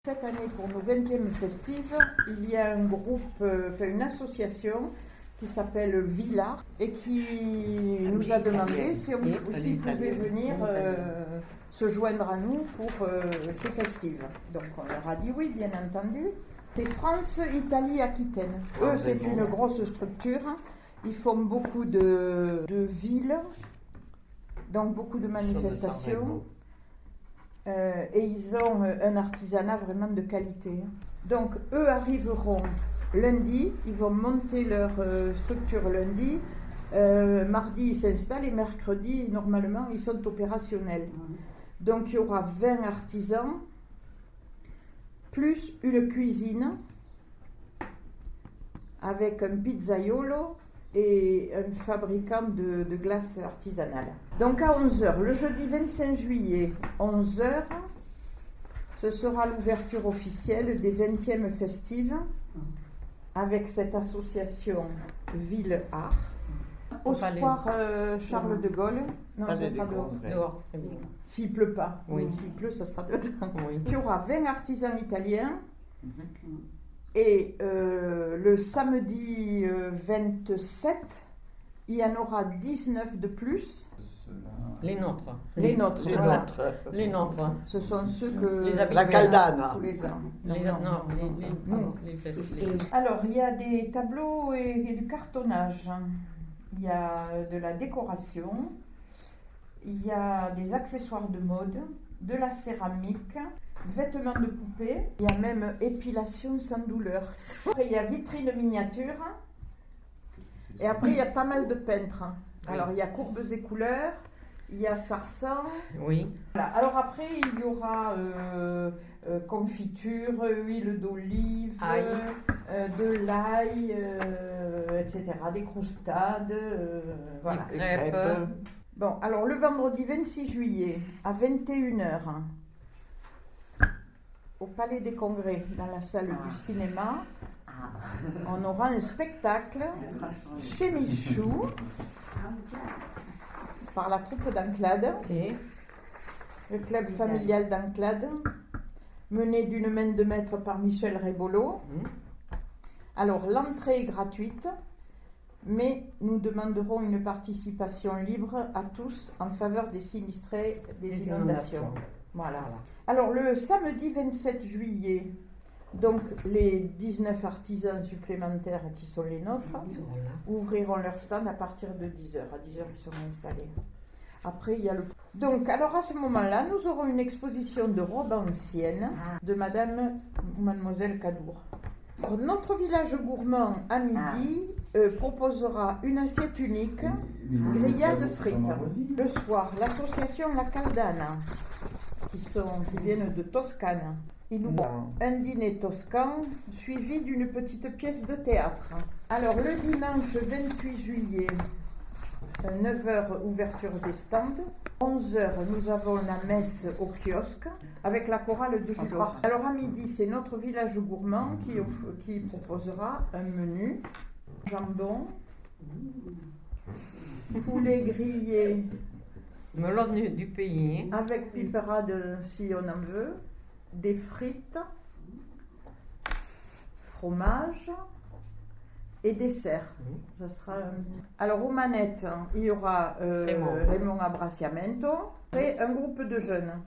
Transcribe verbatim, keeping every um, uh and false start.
Cette année, pour nos vingtièmes festives, il y a un groupe, enfin une association qui s'appelle Villard et qui nous a demandé si on aussi pouvait venir euh, se joindre à nous pour euh, ces festives. Donc on leur a dit oui, bien entendu. C'est France, Italie, Aquitaine. Eux, c'est une grosse structure. Ils font beaucoup de, de villes, donc beaucoup de manifestations. Euh, et ils ont un artisanat vraiment de qualité. Donc eux arriveront lundi, ils vont monter leur euh, structure lundi, euh, mardi ils s'installent et mercredi normalement ils sont opérationnels. Donc il y aura vingt artisans, plus une cuisine avec un pizzaiolo et un fabricant de, de glace artisanale. Donc à onze heures, le jeudi vingt-cinq juillet, onze heures, ce sera l'ouverture officielle des vingtièmes festives avec cette association Ville Art au square euh, Charles de Gaulle. Non, ça sera dehors. Dehors, très bien. S'il pleut pas. Oui. S'il pleut, ça sera dedans. Oui. Il y aura vingt artisans italiens. Mm-hmm. Et euh, le samedi euh, vingt-sept, il y en aura dix-neuf de plus. Les nôtres. Les nôtres, les, voilà. nôtres. Les nôtres. Ce sont ceux que... Les la Caldana. Tous les ans. Les, non, non, les, les, pardon, les, les... Alors, il y a des tableaux et, et du cartonnage. Il y a de la décoration. Il y a des accessoires de mode, de la céramique, vêtements de poupée, il y a même épilation sans douleur. Après, il y a vitrine miniature. Et après, il y a pas mal de peintres. Alors, il y a courbes et couleurs, il y a sarsan. Oui. Voilà. Alors après, il y aura euh, euh, confiture, huile d'olive, euh, de l'ail, euh, et cetera. Des croustades, euh, voilà. Des crêpes. Bon, alors le vendredi vingt-six juillet, à vingt et une heures, au Palais des Congrès, dans la salle ah. du cinéma, ah. on aura un spectacle chez Michou, par la troupe d'Anclade, okay. le club familial d'Anclade, mené d'une main de maître par Michel Rébolo. Mmh. Alors, l'entrée est gratuite, mais nous demanderons une participation libre à tous en faveur des sinistrés des, des inondations. inondations. Voilà. Alors le samedi vingt-sept juillet, donc les dix-neuf artisans supplémentaires qui sont les nôtres ouvriront leur stand à partir de dix heures. À dix heures, ils seront installés. Après, il y a le... Donc, alors à ce moment-là, nous aurons une exposition de robes anciennes de Madame ou Mademoiselle Cadour. Alors, notre village gourmand à midi euh, proposera une assiette unique, grillade frites. Le soir, l'association La Caldana, qui, sont, qui viennent de Toscane. Ils nous font un dîner toscan suivi d'une petite pièce de théâtre. Alors le dimanche vingt-huit juillet, neuf heures ouverture des stands. onze heures, nous avons la messe au kiosque avec la chorale de Julos. Alors à midi, c'est notre village gourmand qui, qui proposera un menu jambon, poulet grillé, melon du, du pays, avec piperade si on en veut, des frites, fromage et dessert. Ça sera un... Alors aux manettes, il y aura euh, Raymond. Raymond Abraciamento et un groupe de jeunes.